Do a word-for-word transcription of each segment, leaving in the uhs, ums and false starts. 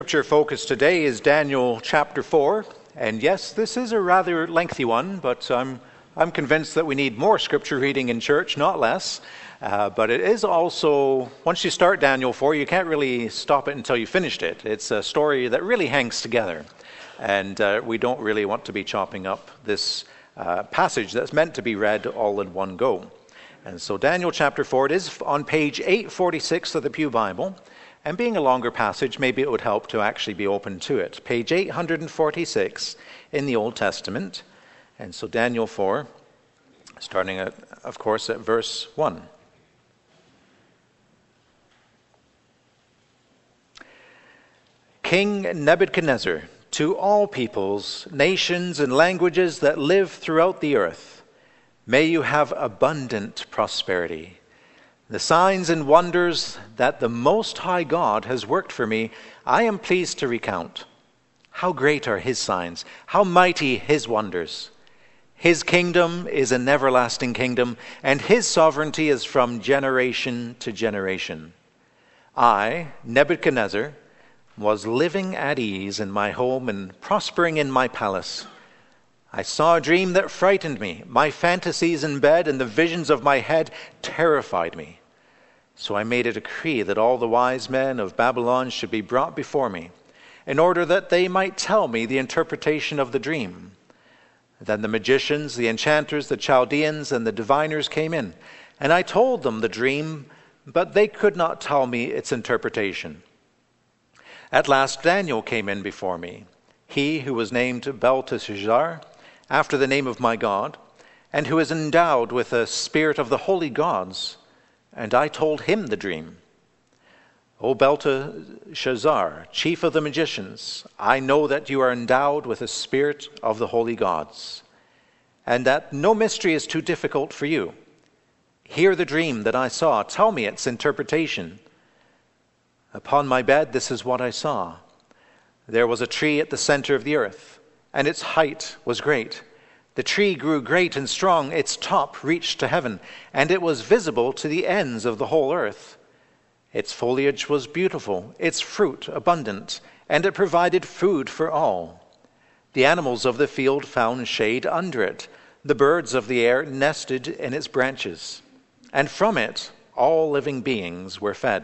Scripture focus today is Daniel chapter four, and yes, this is a rather lengthy one, but I'm I'm convinced that we need more scripture reading in church, not less. Uh, but it is also, once you start Daniel four, you can't really stop it until you finished it. It's a story that really hangs together, and uh, we don't really want to be chopping up this uh, passage that's meant to be read all in one go. And so Daniel chapter four, it is on page eight forty-six of the Pew Bible. And being a longer passage, maybe it would help to actually be open to it. Page eight forty-six in the Old Testament. And so Daniel four, starting at, of course, at verse one. King Nebuchadnezzar, to all peoples, nations, and languages that live throughout the earth, may you have abundant prosperity. The signs and wonders that the Most High God has worked for me, I am pleased to recount. How great are his signs, how mighty his wonders. His kingdom is an everlasting kingdom, and his sovereignty is from generation to generation. I, Nebuchadnezzar, was living at ease in my home and prospering in my palace. I saw a dream that frightened me. My fantasies in bed and the visions of my head terrified me. So I made a decree that all the wise men of Babylon should be brought before me, in order that they might tell me the interpretation of the dream. Then the magicians, the enchanters, the Chaldeans, and the diviners came in, and I told them the dream, but they could not tell me its interpretation. At last Daniel came in before me, he who was named Belteshazzar, after the name of my God, and who is endowed with the spirit of the holy gods. And I told him the dream. O Belteshazzar, chief of the magicians, I know that you are endowed with the spirit of the holy gods, and that no mystery is too difficult for you. Hear the dream that I saw. Tell me its interpretation. Upon my bed, this is what I saw. There was a tree at the center of the earth, and its height was great. The tree grew great and strong, its top reached to heaven, and it was visible to the ends of the whole earth. Its foliage was beautiful, its fruit abundant, and it provided food for all. The animals of the field found shade under it. The birds of the air nested in its branches, and from it all living beings were fed.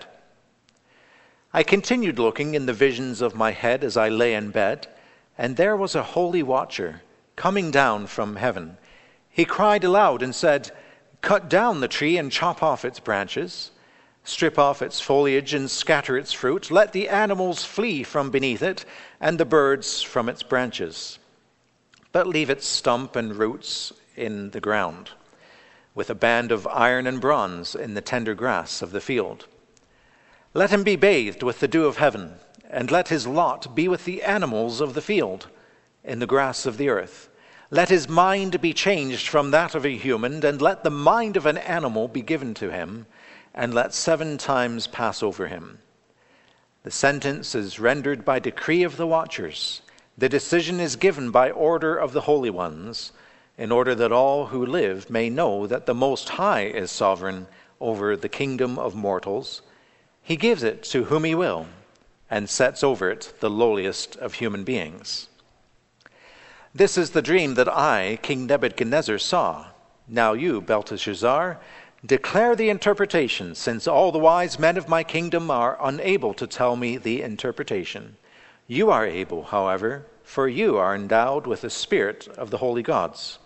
I continued looking in the visions of my head as I lay in bed, and there was a holy watcher coming down from heaven. He cried aloud and said, "Cut down the tree and chop off its branches. Strip off its foliage and scatter its fruit. Let the animals flee from beneath it and the birds from its branches. But leave its stump and roots in the ground, with a band of iron and bronze in the tender grass of the field. Let him be bathed with the dew of heaven, and let his lot be with the animals of the field, in the grass of the earth. Let his mind be changed from that of a human, and let the mind of an animal be given to him, and let seven times pass over him. The sentence is rendered by decree of the watchers. The decision is given by order of the holy ones, in order that all who live may know that the Most High is sovereign over the kingdom of mortals. He gives it to whom he will, and sets over it the lowliest of human beings. This is the dream that I, King Nebuchadnezzar, saw. Now you, Belteshazzar, declare the interpretation, since all the wise men of my kingdom are unable to tell me the interpretation. You are able, however, for you are endowed with the spirit of the holy gods."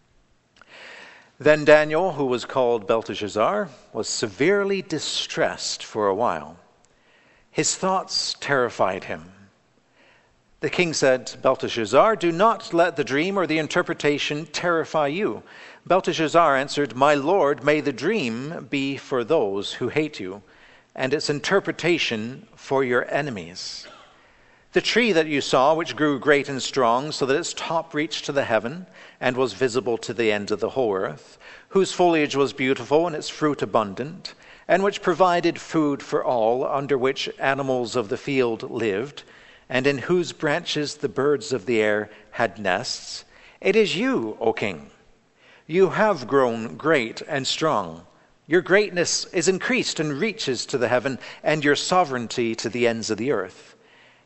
Then Daniel, who was called Belteshazzar, was severely distressed for a while. His thoughts terrified him. The king said, "Belteshazzar, do not let the dream or the interpretation terrify you." Belteshazzar answered, "My lord, may the dream be for those who hate you, and its interpretation for your enemies. The tree that you saw, which grew great and strong, so that its top reached to the heaven, and was visible to the ends of the whole earth, whose foliage was beautiful and its fruit abundant, and which provided food for all, under which animals of the field lived, and in whose branches the birds of the air had nests. It is you, O king. You have grown great and strong. Your greatness is increased and reaches to the heaven, and your sovereignty to the ends of the earth.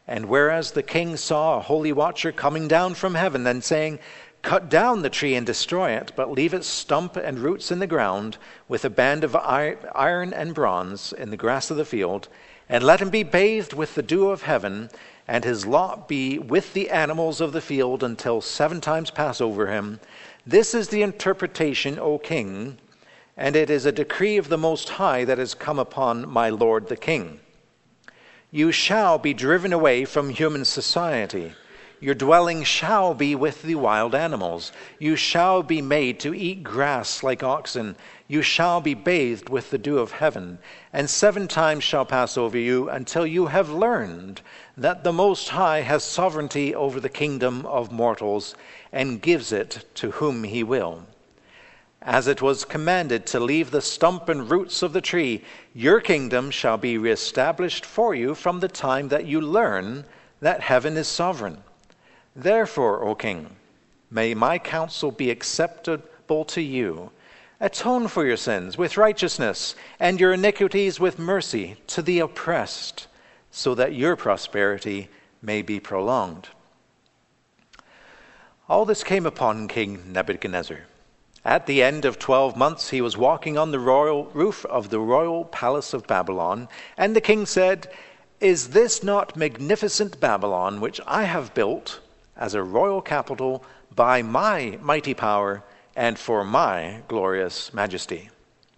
And whereas the king saw a holy watcher coming down from heaven and saying, "Cut down the tree and destroy it, but leave its stump and roots in the ground, with a band of iron and bronze in the grass of the field, and let him be bathed with the dew of heaven, and his lot be with the animals of the field until seven times pass over him. This is the interpretation, O king, and it is a decree of the Most High that has come upon my lord the king. You shall be driven away from human society. Your dwelling shall be with the wild animals. You shall be made to eat grass like oxen. You shall be bathed with the dew of heaven. And seven times shall pass over you until you have learned that the Most High has sovereignty over the kingdom of mortals and gives it to whom he will. As it was commanded to leave the stump and roots of the tree, your kingdom shall be reestablished for you from the time that you learn that heaven is sovereign. Therefore, O king, may my counsel be acceptable to you. Atone for your sins with righteousness, and your iniquities with mercy to the oppressed, so that your prosperity may be prolonged." All this came upon King Nebuchadnezzar. At the end of twelve months he was walking on the royal roof of the royal palace of Babylon, and the king said, "Is this not magnificent Babylon, which I have built as a royal capital by my mighty power and for my glorious majesty?"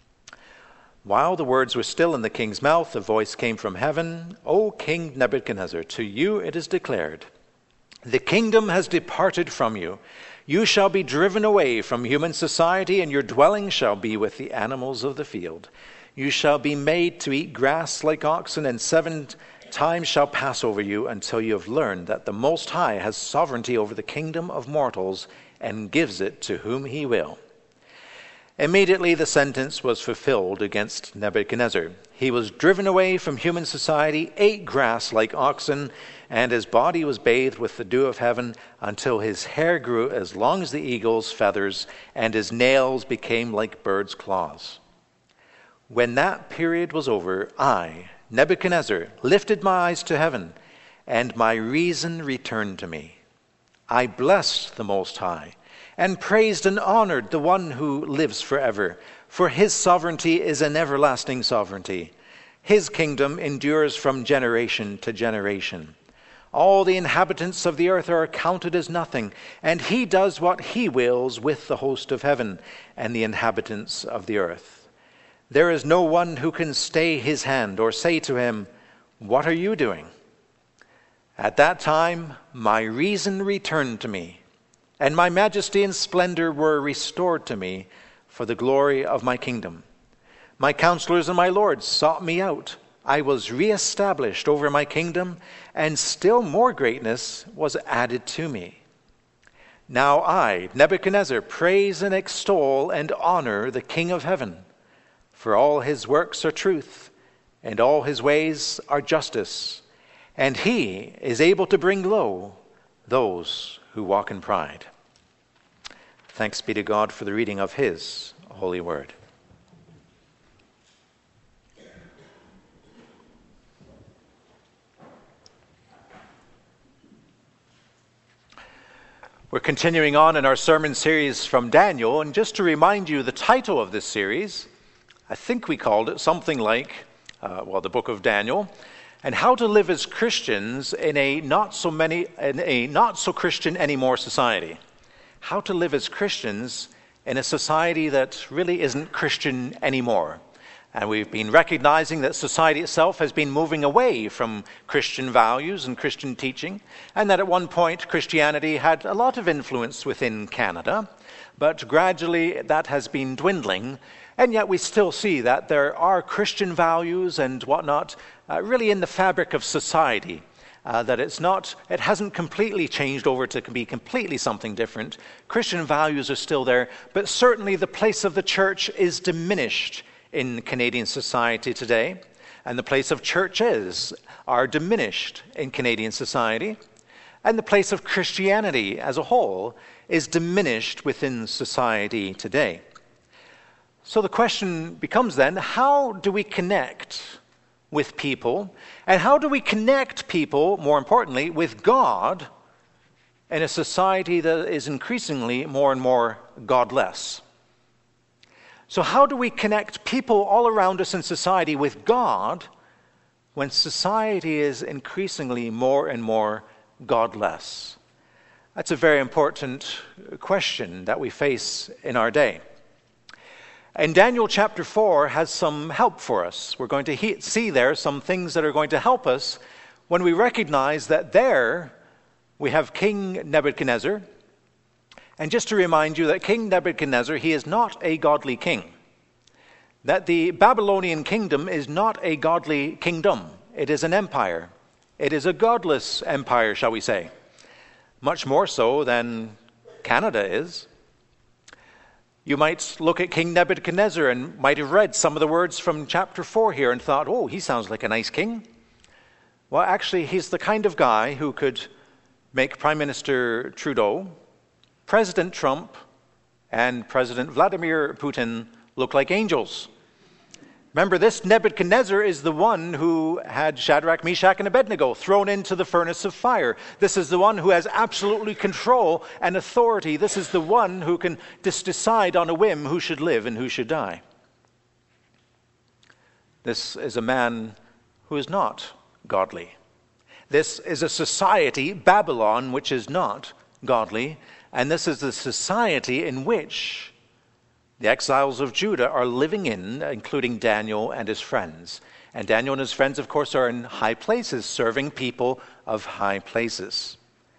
While the words were still in the king's mouth, a voice came from heaven, "O King Nebuchadnezzar, to you it is declared, the kingdom has departed from you. You shall be driven away from human society, and your dwelling shall be with the animals of the field. You shall be made to eat grass like oxen, and seven times shall pass over you until you have learned that the Most High has sovereignty over the kingdom of mortals and gives it to whom he will." Immediately the sentence was fulfilled against Nebuchadnezzar. He was driven away from human society, ate grass like oxen, and his body was bathed with the dew of heaven until his hair grew as long as the eagle's feathers, and his nails became like birds' claws. When that period was over, I, Nebuchadnezzar, lifted my eyes to heaven, and my reason returned to me. I blessed the Most High, and praised and honored the one who lives forever, for his sovereignty is an everlasting sovereignty. His kingdom endures from generation to generation. All the inhabitants of the earth are accounted as nothing, and he does what he wills with the host of heaven and the inhabitants of the earth. There is no one who can stay his hand or say to him, "What are you doing?" At that time, my reason returned to me, and my majesty and splendor were restored to me for the glory of my kingdom. My counselors and my lords sought me out. I was reestablished over my kingdom, and still more greatness was added to me. Now I, Nebuchadnezzar, praise and extol and honor the King of heaven, for all his works are truth, and all his ways are justice, and he is able to bring low those who walk in pride. Thanks be to God for the reading of his holy word. We're continuing on in our sermon series from Daniel, and just to remind you the title of this series, I think we called it something like, uh, well, the book of Daniel, and how to live as Christians in a not so many, in a not so Christian anymore society. How to live as Christians in a society that really isn't Christian anymore. And we've been recognizing that society itself has been moving away from Christian values and Christian teaching, and that at one point Christianity had a lot of influence within Canada, but gradually that has been dwindling, and yet we still see that there are Christian values and whatnot uh, really in the fabric of society. Uh, that it's not, it hasn't completely changed over to be completely something different. Christian values are still there, but certainly the place of the church is diminished in Canadian society today, and the place of churches are diminished in Canadian society, and the place of Christianity as a whole is diminished within society today. So the question becomes then, how do we connect with people? And how do we connect people, more importantly, with God in a society that is increasingly more and more godless? So how do we connect people all around us in society with God when society is increasingly more and more godless? That's a very important question that we face in our day. And Daniel chapter four has some help for us. We're going to he- see there some things that are going to help us when we recognize that there we have King Nebuchadnezzar. And just to remind you that King Nebuchadnezzar, he is not a godly king. That the Babylonian kingdom is not a godly kingdom. It is an empire. It is a godless empire, shall we say. Much more so than Canada is. You might look at King Nebuchadnezzar and might have read some of the words from chapter four here and thought, oh, he sounds like a nice king. Well, actually, he's the kind of guy who could make Prime Minister Trudeau, President Trump, and President Vladimir Putin look like angels. Remember, this Nebuchadnezzar is the one who had Shadrach, Meshach, and Abednego thrown into the furnace of fire. This is the one who has absolutely control and authority. This is the one who can just decide on a whim who should live and who should die. This is a man who is not godly. This is a society, Babylon, which is not godly. And this is the society in which the exiles of Judah are living in, including Daniel and his friends. And Daniel and his friends, of course, are in high places, serving people of high places.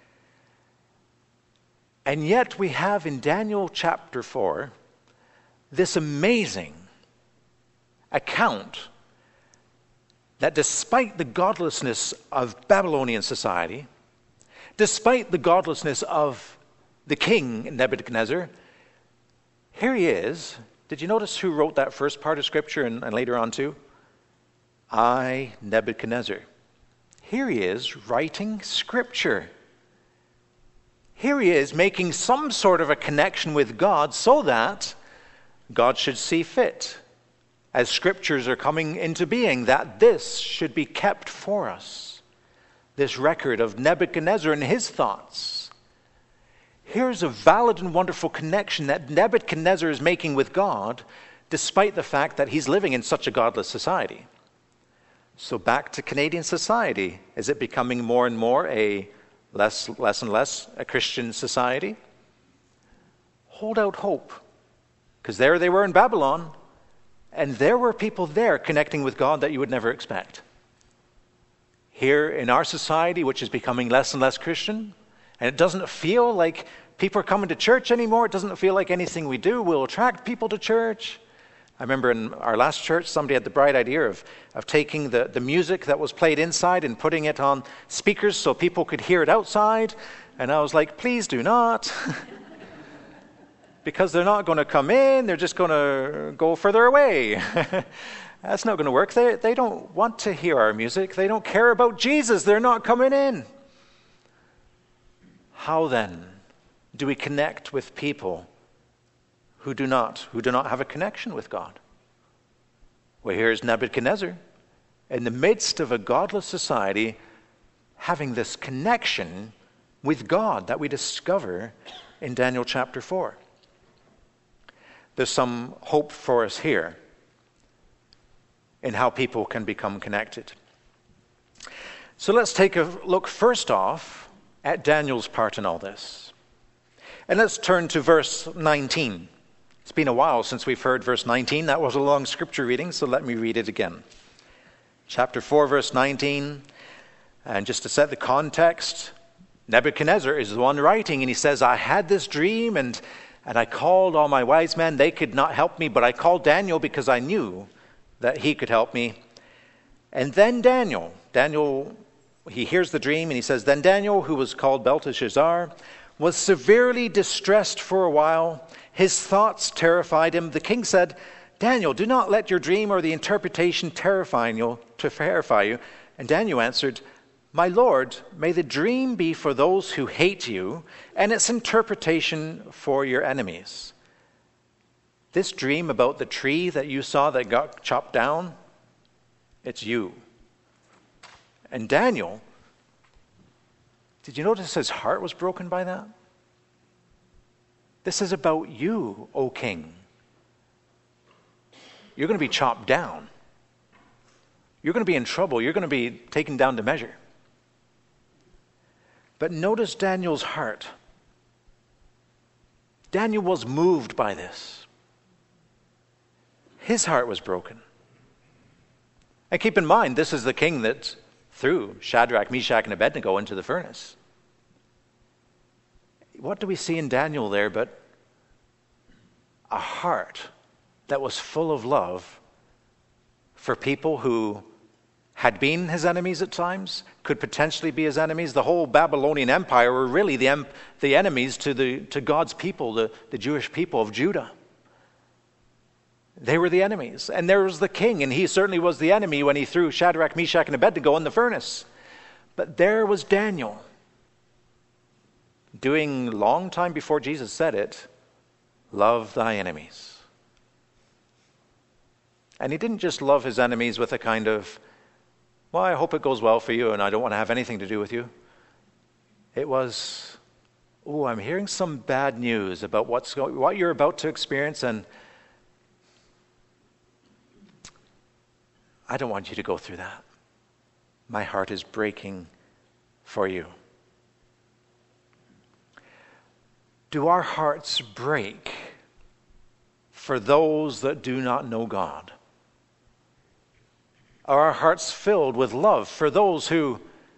And yet we have in Daniel chapter four this amazing account that despite the godlessness of Babylonian society, despite the godlessness of the king Nebuchadnezzar, here he is. Did you notice who wrote that first part of Scripture and, and later on too? I, Nebuchadnezzar. Here he is writing Scripture. Here he is making some sort of a connection with God so that God should see fit, as Scriptures are coming into being, that this should be kept for us. This record of Nebuchadnezzar and his thoughts. Here's a valid and wonderful connection that Nebuchadnezzar is making with God, despite the fact that he's living in such a godless society. So back to Canadian society. Is it becoming more and more a less, less and less a Christian society? Hold out hope. Because there they were in Babylon, and there were people there connecting with God that you would never expect. Here in our society, which is becoming less and less Christian, and it doesn't feel like people are coming to church anymore. It doesn't feel like anything we do will attract people to church. I remember in our last church, somebody had the bright idea of, of taking the, the music that was played inside and putting it on speakers so people could hear it outside. And I was like, please do not. Because they're not going to come in. They're just going to go further away. That's not going to work. They, they don't want to hear our music. They don't care about Jesus. They're not coming in. How then do we connect with people who do not, who do not have a connection with God? Well, here's Nebuchadnezzar in the midst of a godless society having this connection with God that we discover in Daniel chapter four. There's some hope for us here in how people can become connected. So let's take a look first off at Daniel's part in all this. And let's turn to verse nineteen. It's been a while since we've heard verse nineteen. That was a long scripture reading, so let me read it again. Chapter four, verse nineteen. And just to set the context, Nebuchadnezzar is the one writing, and he says, I had this dream, and, and I called all my wise men. They could not help me, but I called Daniel because I knew that he could help me. And then Daniel, Daniel, he hears the dream, and he says, Then Daniel, who was called Belteshazzar, was severely distressed for a while. His thoughts terrified him. The king said, Daniel, do not let your dream or the interpretation terrify you, to terrify you. And Daniel answered, My Lord, may the dream be for those who hate you, and its interpretation for your enemies. This dream about the tree that you saw that got chopped down, It's you. And Daniel, did you notice his heart was broken by that? This is about you, O king. You're going to be chopped down. You're going to be in trouble. You're going to be taken down to measure. But notice Daniel's heart. Daniel was moved by this. His heart was broken. And keep in mind, this is the king that threw Shadrach, Meshach, and Abednego into the furnace. What do we see in Daniel there but a heart that was full of love for people who had been his enemies at times, could potentially be his enemies. The whole Babylonian Empire were really the, em- the enemies to, the, to God's people, the, the Jewish people of Judah. They were the enemies. And there was the king, and he certainly was the enemy when he threw Shadrach, Meshach, and Abednego in the furnace. But there was Daniel, doing long time before Jesus said it, love thy enemies. And he didn't just love his enemies with a kind of, well, I hope it goes well for you and I don't want to have anything to do with you. It was, oh, I'm hearing some bad news about what's going, what you're about to experience, and I don't want you to go through that. My heart is breaking for you. Do our hearts break for those that do not know God? Are our hearts filled with love for those who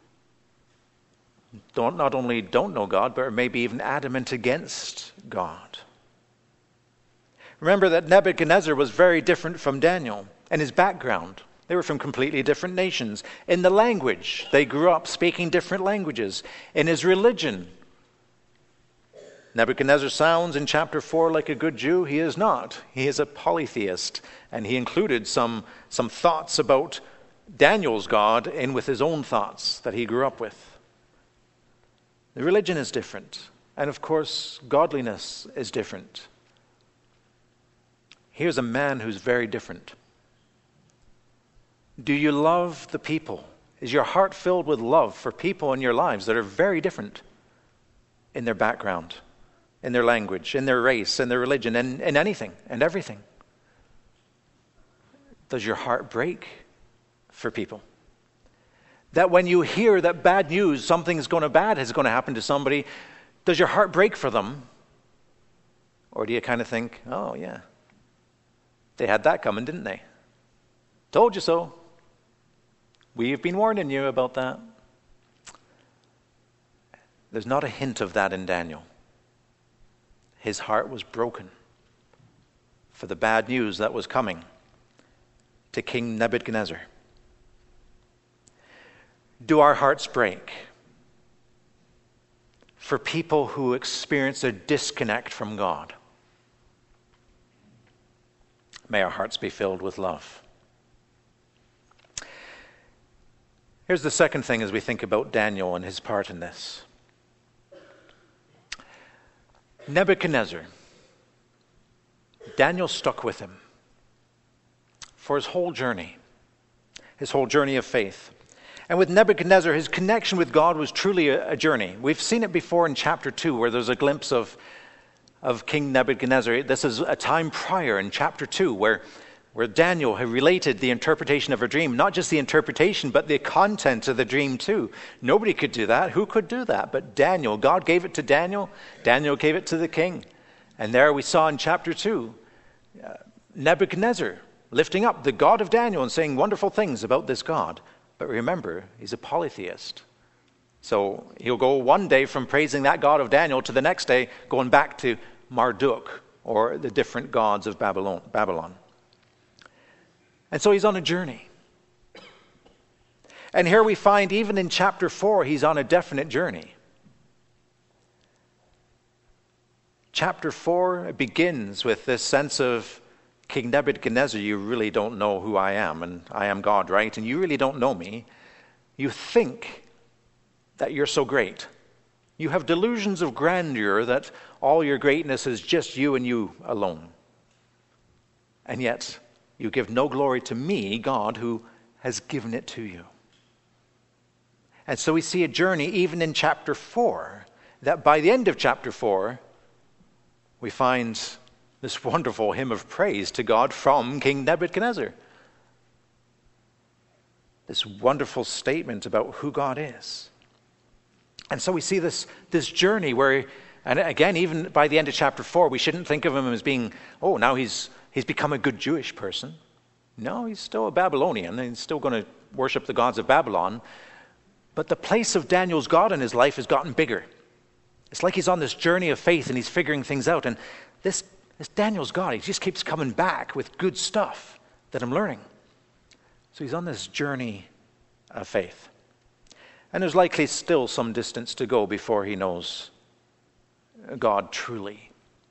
don't not only don't know God, but are maybe even adamant against God? Remember that Nebuchadnezzar was very different from Daniel and his background. They were from completely different nations. In the language, they grew up speaking different languages. In his religion, Nebuchadnezzar sounds in chapter four like a good Jew. He is not. He is a polytheist, and he included some, some thoughts about Daniel's God in with his own thoughts that he grew up with. The religion is different, and of course, godliness is different. Here's a man who's very different. Do you love the people? Is your heart filled with love for people in your lives that are very different in their background, in their language, in their race, in their religion, in, in anything and everything? Does your heart break for people? That when you hear that bad news, something's going to bad is going to happen to somebody, does your heart break for them? Or do you kind of think, oh yeah, they had that coming, didn't they? Told you so. We've been warning you about that. There's not a hint of that in Daniel. His heart was broken for the bad news that was coming to King Nebuchadnezzar. Do our hearts break for people who experience a disconnect from God? May our hearts be filled with love. Here's the second thing as we think about Daniel and his part in this. Nebuchadnezzar, Daniel stuck with him for his whole journey, his whole journey of faith. And with Nebuchadnezzar, his connection with God was truly a, a journey. We've seen it before in chapter two, where there's a glimpse of, of King Nebuchadnezzar. This is a time prior in chapter two, where, where Daniel had related the interpretation of a dream, not just the interpretation, but the content of the dream too. Nobody could do that. Who could do that? But Daniel. God gave it to Daniel. Daniel gave it to the king. And there we saw in chapter two, uh, Nebuchadnezzar lifting up the God of Daniel and saying wonderful things about this God. But remember, he's a polytheist. So he'll go one day from praising that God of Daniel to the next day going back to Marduk, or the different gods of Babylon. Babylon. And so he's on a journey. And here we find even in chapter four, he's on a definite journey. Chapter four begins with this sense of, King Nebuchadnezzar, you really don't know who I am, and I am God, right? And you really don't know me. You think that you're so great. You have delusions of grandeur that all your greatness is just you and you alone. And yet, you give no glory to me, God, who has given it to you. And so we see a journey even in chapter four, that by the end of chapter four, we find this wonderful hymn of praise to God from King Nebuchadnezzar. This wonderful statement about who God is. And so we see this, this journey where, and again, even by the end of chapter four, we shouldn't think of him as being, oh, now he's he's become a good Jewish person. No, he's still a Babylonian, and he's still going to worship the gods of Babylon. But the place of Daniel's God in his life has gotten bigger. It's like he's on this journey of faith and he's figuring things out. And this, this Daniel's God, he just keeps coming back with good stuff that I'm learning. So he's on this journey of faith. And there's likely still some distance to go before he knows God truly.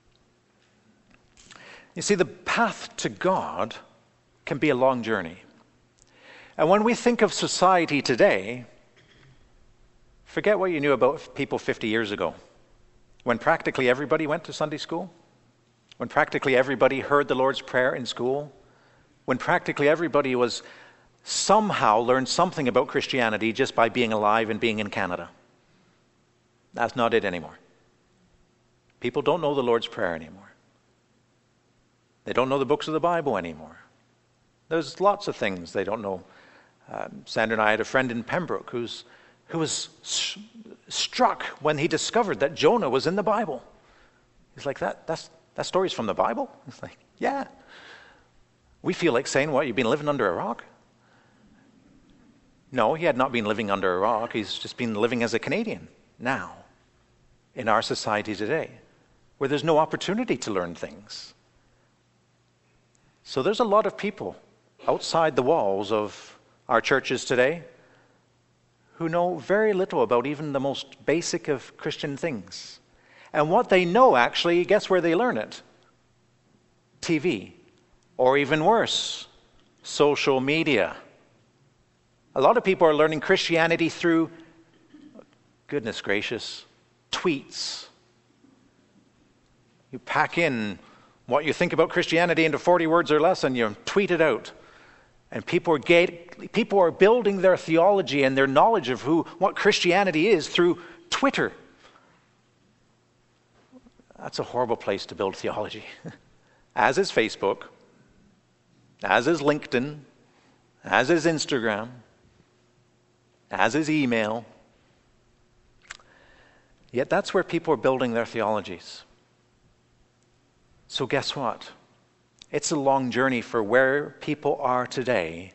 You see, the path to God can be a long journey. And when we think of society today, forget what you knew about people fifty years ago, when practically everybody went to Sunday school, when practically everybody heard the Lord's Prayer in school, when practically everybody was somehow learned something about Christianity just by being alive and being in Canada. That's not it anymore. People don't know the Lord's Prayer anymore. They don't know the books of the Bible anymore. There's lots of things they don't know. Um, Sandra and I had a friend in Pembroke who's who was sh- struck when he discovered that Jonah was in the Bible. He's like, that that's, that story's from the Bible? It's like, yeah. We feel like saying, what, you've been living under a rock? No, he had not been living under a rock. He's just been living as a Canadian now in our society today, where there's no opportunity to learn things. So there's a lot of people outside the walls of our churches today who know very little about even the most basic of Christian things. And what they know, actually, guess where they learn it? T V. Or even worse, social media. A lot of people are learning Christianity through, goodness gracious, tweets. You pack in what you think about Christianity into forty words or less and you tweet it out. And people are, get, people are building their theology and their knowledge of who what Christianity is through Twitter. That's a horrible place to build theology. As is Facebook, as is LinkedIn, as is Instagram, as is email. Yet that's where people are building their theologies. So guess what? It's a long journey for where people are today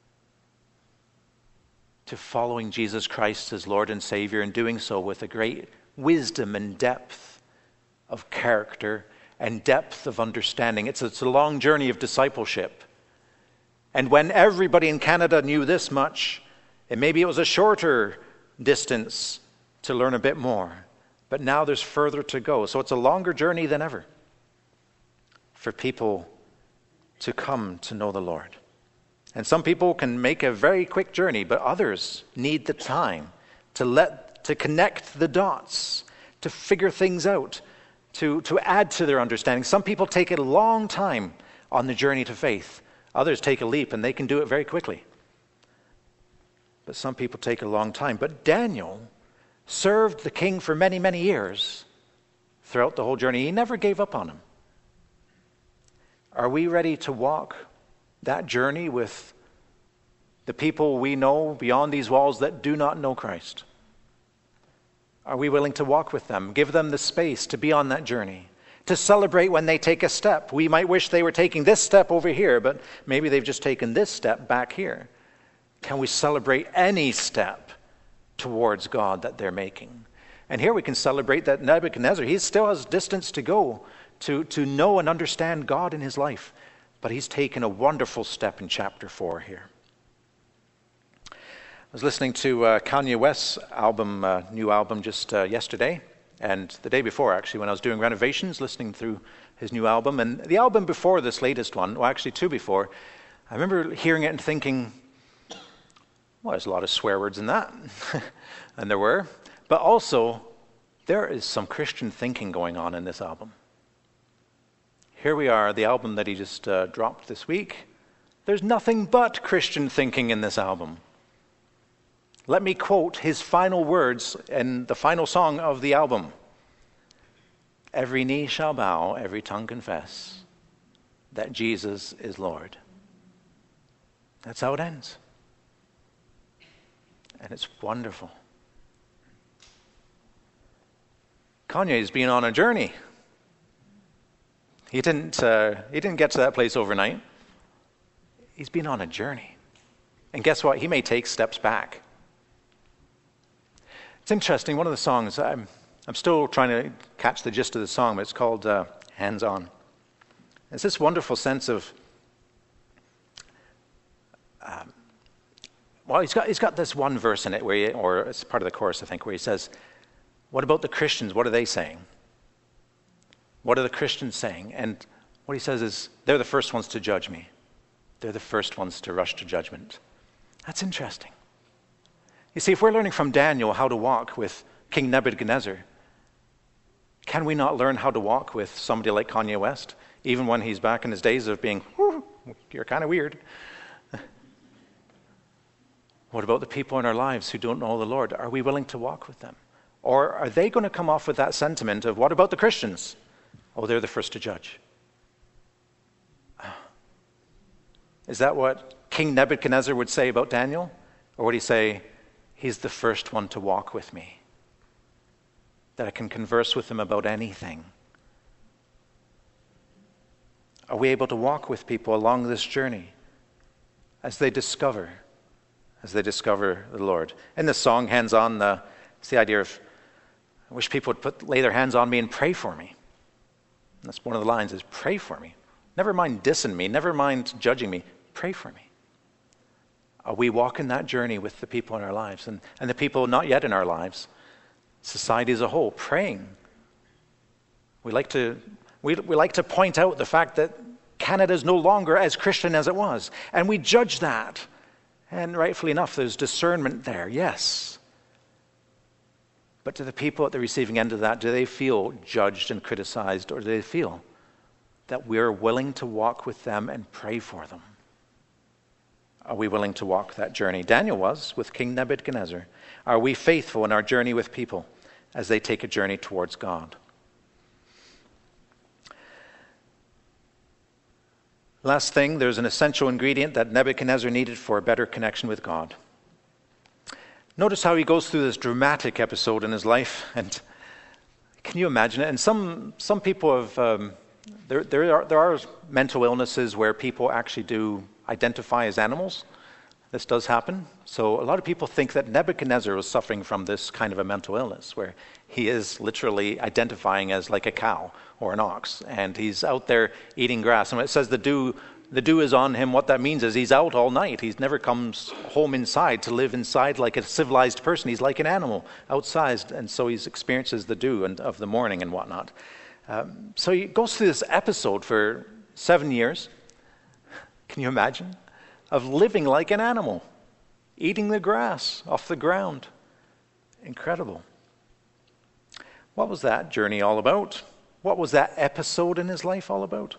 to following Jesus Christ as Lord and Savior, and doing so with a great wisdom and depth of character and depth of understanding. It's, it's a long journey of discipleship. And when everybody in Canada knew this much, and maybe it was a shorter distance to learn a bit more, but now there's further to go. So it's a longer journey than ever for people to come to know the Lord. And some people can make a very quick journey, but others need the time to let to connect the dots, to figure things out, to, to add to their understanding. Some people take a long time on the journey to faith. Others take a leap and they can do it very quickly. But some people take a long time. But Daniel served the king for many, many years throughout the whole journey. He never gave up on him. Are we ready to walk that journey with the people we know beyond these walls that do not know Christ? Are we willing to walk with them, give them the space to be on that journey, to celebrate when they take a step? We might wish they were taking this step over here, but maybe they've just taken this step back here. Can we celebrate any step towards God that they're making? And here we can celebrate that Nebuchadnezzar, he still has distance to go to, to know and understand God in his life. But he's taken a wonderful step in chapter four here. I was listening to uh, Kanye West's album, uh, new album just uh, yesterday, and the day before actually when I was doing renovations, listening through his new album. And the album before this latest one, well actually two before, I remember hearing it and thinking, well, there's a lot of swear words in that. And there were. But also, there is some Christian thinking going on in this album. Here we are, the album that he just uh, dropped this week, There's nothing but Christian thinking in this album. Let me quote his final words in the final song of the album. Every knee shall bow, every tongue confess that Jesus is Lord. That's how it ends. And it's wonderful. Kanye's been on a journey. He didn't, uh, he didn't get to that place overnight. He's been on a journey. And guess what? He may take steps back. It's interesting. One of the songs, I'm, I'm still trying to catch the gist of the song, but it's called uh, Hands On. It's this wonderful sense of, um, well, he's got he's got this one verse in it, where he, or it's part of the chorus, I think, where he says, what about the Christians? What are they saying? What are the Christians saying? And what he says is, they're the first ones to judge me. They're the first ones to rush to judgment. That's interesting. You see, if we're learning from Daniel how to walk with King Nebuchadnezzar, can we not learn how to walk with somebody like Kanye West, even when he's back in his days of being, you're kind of weird? What about the people in our lives who don't know the Lord? Are we willing to walk with them? Or are they going to come off with that sentiment of, what about the Christians? Oh, they're the first to judge. Is that what King Nebuchadnezzar would say about Daniel? Or would he say, he's the first one to walk with me, that I can converse with him about anything? Are we able to walk with people along this journey as they discover, as they discover the Lord? In the song, Hands On, the, it's the idea of, I wish people would put, lay their hands on me and pray for me. And that's one of the lines, is pray for me. Never mind dissing me, never mind judging me, pray for me. Are we walking that journey with the people in our lives, and, and the people not yet in our lives, society as a whole, praying? We like to we, we like to point out the fact that Canada is no longer as Christian as it was, and we judge that. And rightfully enough, there's discernment there, yes. But to the people at the receiving end of that, do they feel judged and criticized, or do they feel that we're willing to walk with them and pray for them? Are we willing to walk that journey? Daniel was with King Nebuchadnezzar. Are we faithful in our journey with people as they take a journey towards God? Last thing, there's an essential ingredient that Nebuchadnezzar needed for a better connection with God. Notice how he goes through this dramatic episode in his life, and can you imagine it? And some some people have, um, there there are there are mental illnesses where people actually do identify as animals. This does happen. So a lot of people think that Nebuchadnezzar was suffering from this kind of a mental illness, where he is literally identifying as like a cow or an ox, and he's out there eating grass. And when it says the dew, the dew is on him, what that means is he's out all night. He never comes home inside to live inside like a civilized person. He's like an animal outside, and so he experiences the dew and of the morning and whatnot. Um, so he goes through this episode for seven years. Can you imagine? Of living like an animal, eating the grass off the ground. Incredible. What was that journey all about? What was that episode in his life all about?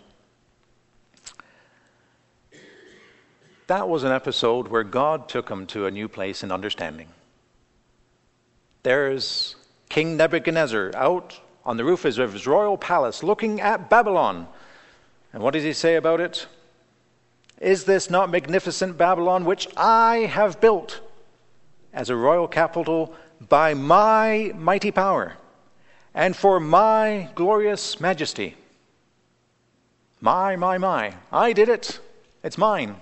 That was an episode where God took him to a new place in understanding. There's King Nebuchadnezzar out on the roof of his royal palace looking at Babylon. And what does he say about it? Is this not magnificent Babylon, which I have built as a royal capital by my mighty power and for my glorious majesty? My, my, my. I did it. It's mine.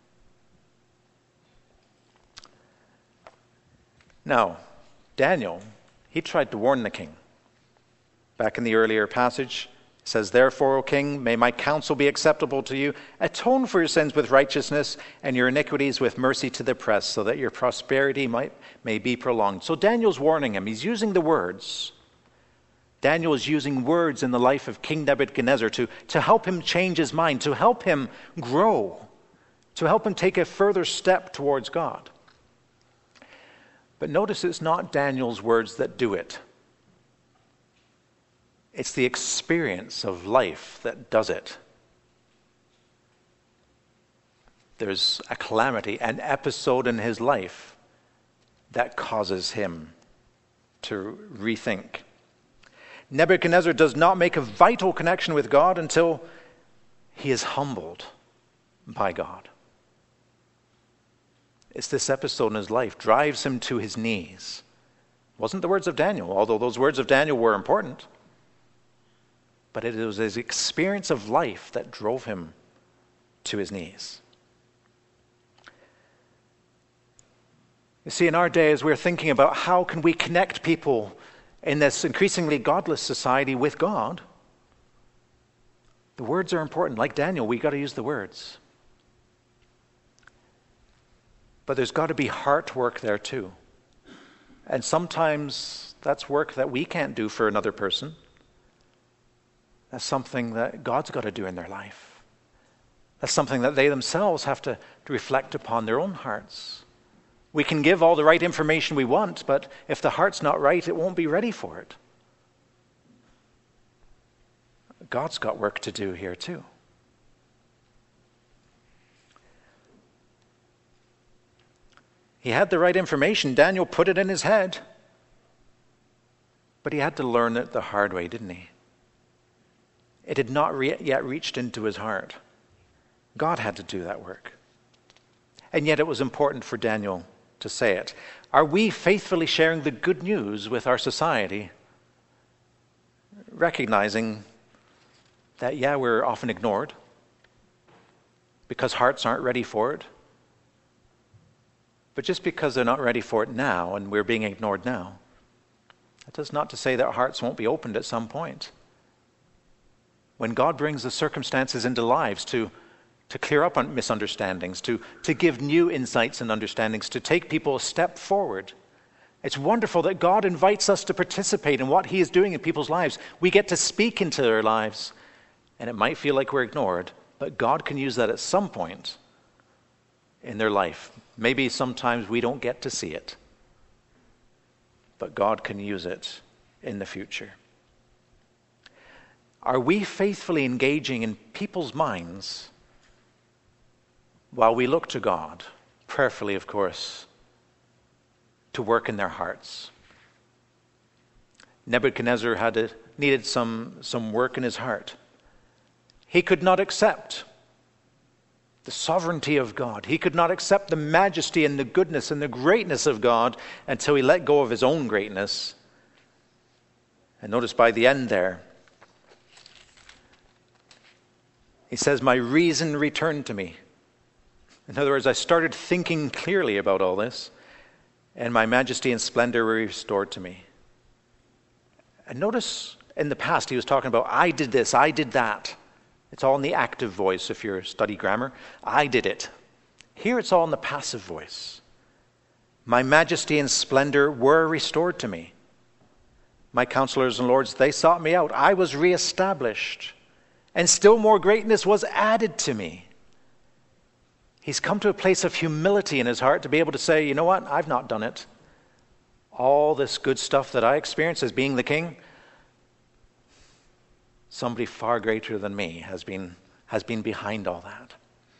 Now, Daniel, he tried to warn the king. Back in the earlier passage, it says, therefore, O king, may my counsel be acceptable to you. Atone for your sins with righteousness and your iniquities with mercy to the oppressed, so that your prosperity might may be prolonged. So Daniel's warning him. He's using the words. Daniel is using words in the life of King Nebuchadnezzar to, to help him change his mind, to help him grow, to help him take a further step towards God. But notice it's not Daniel's words that do it. It's the experience of life that does it. there's a calamity, an episode in his life that causes him to rethink. Nebuchadnezzar does not make a vital connection with God until he is humbled by God. It's this episode in his life drives him to his knees. It wasn't the words of Daniel, although those words of Daniel were important. But it was his experience of life that drove him to his knees. You see, in our day, as we're thinking about how can we connect people in this increasingly godless society with God, the words are important. Like Daniel, we got to use the words. But there's got to be heart work there too. And sometimes that's work that we can't do for another person. That's something that God's got to do in their life. That's something that they themselves have to, to reflect upon their own hearts. We can give all the right information we want, but if the heart's not right, it won't be ready for it. God's got work to do here too. He had the right information. Daniel put it in his head. But he had to learn it the hard way, didn't he? It had not re- yet reached into his heart. God had to do that work. And yet it was important for Daniel to say it. Are we faithfully sharing the good news with our society? Recognizing that, yeah, we're often ignored because hearts aren't ready for it. But just because they're not ready for it now and we're being ignored now, that does not to say that our hearts won't be opened at some point. When God brings the circumstances into lives to to clear up on misunderstandings, to, to give new insights and understandings, to take people a step forward. It's wonderful that God invites us to participate in what he is doing in people's lives. We get to speak into their lives, and it might feel like we're ignored, but God can use that at some point in their life. Maybe sometimes we don't get to see it, but God can use it in the future. Are we faithfully engaging in people's minds while we look to God, prayerfully, of course, to work in their hearts? Nebuchadnezzar had a, needed some, some work in his heart. He could not accept the sovereignty of God. He could not accept the majesty and the goodness and the greatness of God until he let go of his own greatness. And notice by the end there, he says, "My reason returned to me." In other words, I started thinking clearly about all this, and my majesty and splendor were restored to me. And notice in the past he was talking about, I did this, I did that. It's all in the active voice if you study grammar. I did it. Here it's all in the passive voice. My majesty and splendor were restored to me. My counselors and lords, they sought me out. I was reestablished, and still more greatness was added to me. He's come to a place of humility in his heart to be able to say, you know what, I've not done it. All this good stuff that I experience as being the king, somebody far greater than me has been, has been behind all that.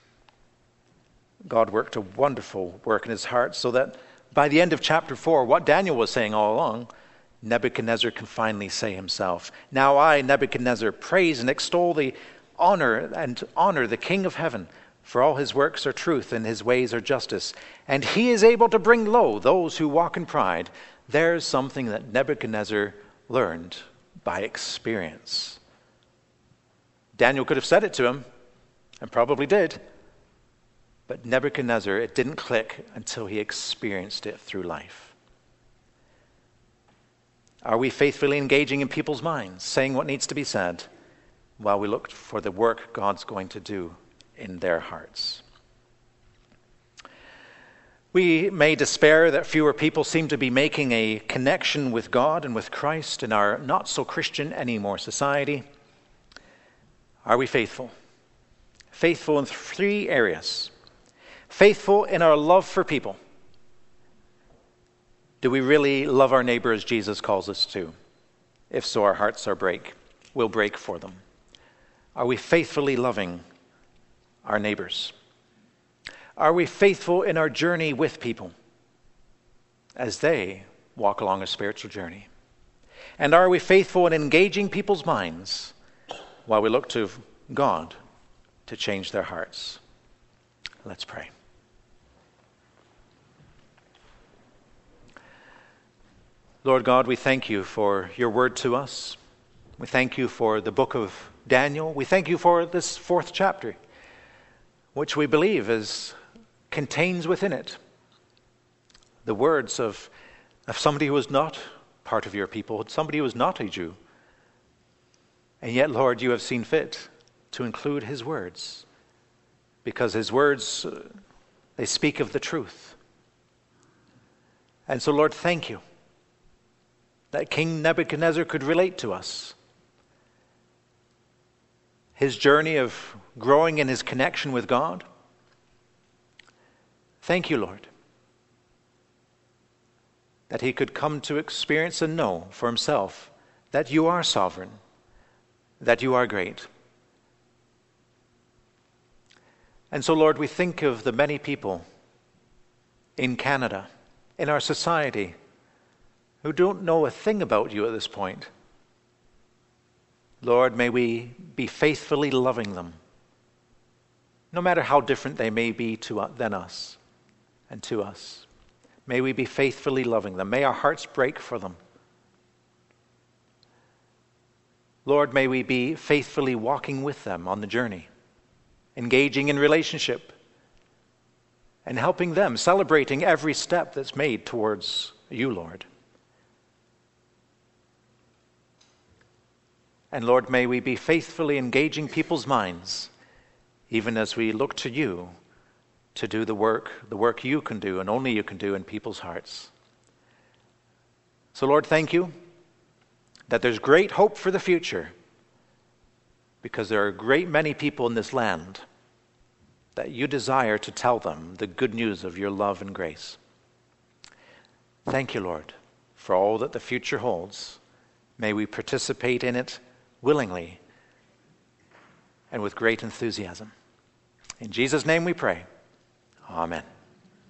God worked a wonderful work in his heart so that by the end of chapter four, what Daniel was saying all along, Nebuchadnezzar can finally say himself, now I, Nebuchadnezzar, praise and extol the honor and honor the King of heaven. For all his works are truth and his ways are justice. And he is able to bring low those who walk in pride. There's something that Nebuchadnezzar learned by experience. Daniel could have said it to him, and probably did. But Nebuchadnezzar, it didn't click until he experienced it through life. Are we faithfully engaging in people's minds, saying what needs to be said, while we look for the work God's going to do in their hearts? We may despair that fewer people seem to be making a connection with God and with Christ in our not-so-Christian anymore society. Are we faithful? Faithful in three areas. Faithful in our love for people. Do we really love our neighbor as Jesus calls us to? If so, our hearts are break, will break for them. Are we faithfully loving our neighbors? Are we faithful in our journey with people as they walk along a spiritual journey? And are we faithful in engaging people's minds while we look to God to change their hearts? Let's pray. Lord God, we thank you for your word to us. We thank you for the book of Daniel. We thank you for this fourth chapter, which we believe is contains within it the words of, of somebody who was not part of your people, somebody who was not a Jew. And yet, Lord, you have seen fit to include his words, because his words, uh, they speak of the truth. And so, Lord, thank you that King Nebuchadnezzar could relate to us. His journey of growing in his connection with God. Thank you, Lord, that he could come to experience and know for himself that you are sovereign, that you are great. And so, Lord, we think of the many people in Canada, in our society, who don't know a thing about you at this point. Lord, may we be faithfully loving them, no matter how different they may be to than us and to us. May we be faithfully loving them. May our hearts break for them. Lord, may we be faithfully walking with them on the journey, engaging in relationship, and helping them, celebrating every step that's made towards you, Lord. And Lord, may we be faithfully engaging people's minds, even as we look to you to do the work, the work you can do and only you can do in people's hearts. So Lord, thank you that there's great hope for the future, because there are a great many people in this land that you desire to tell them the good news of your love and grace. Thank you, Lord, for all that the future holds. May we participate in it willingly and with great enthusiasm. In Jesus' name we pray. Amen.